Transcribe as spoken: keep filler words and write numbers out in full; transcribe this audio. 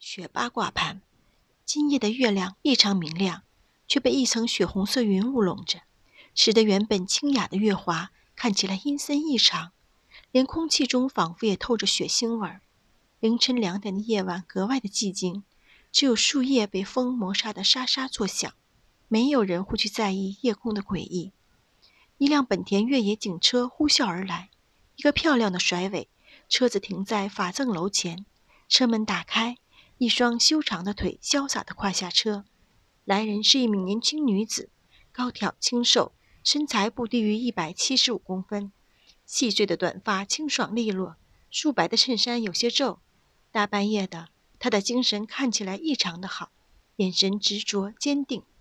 雪八卦盘，今夜的月亮异常明亮，却被一层血红色云雾笼着，使得原本清雅的月华看起来阴森异常，连空气中仿佛也透着血腥味儿。凌晨两点的夜晚格外的寂静，只有树叶被风磨砂的沙沙作响，没有人会去在意夜空的诡异。一辆本田越野警车呼啸而来，一个漂亮的甩尾，车子停在法赠楼前，车门打开，一双修长的腿潇洒地跨下车。来人是一名年轻女子，高挑清瘦，身材不低于一百七十五公分，细碎的短发清爽利落，素白的衬衫有些皱。大半夜的，她的精神看起来异常的好，眼神执着坚定，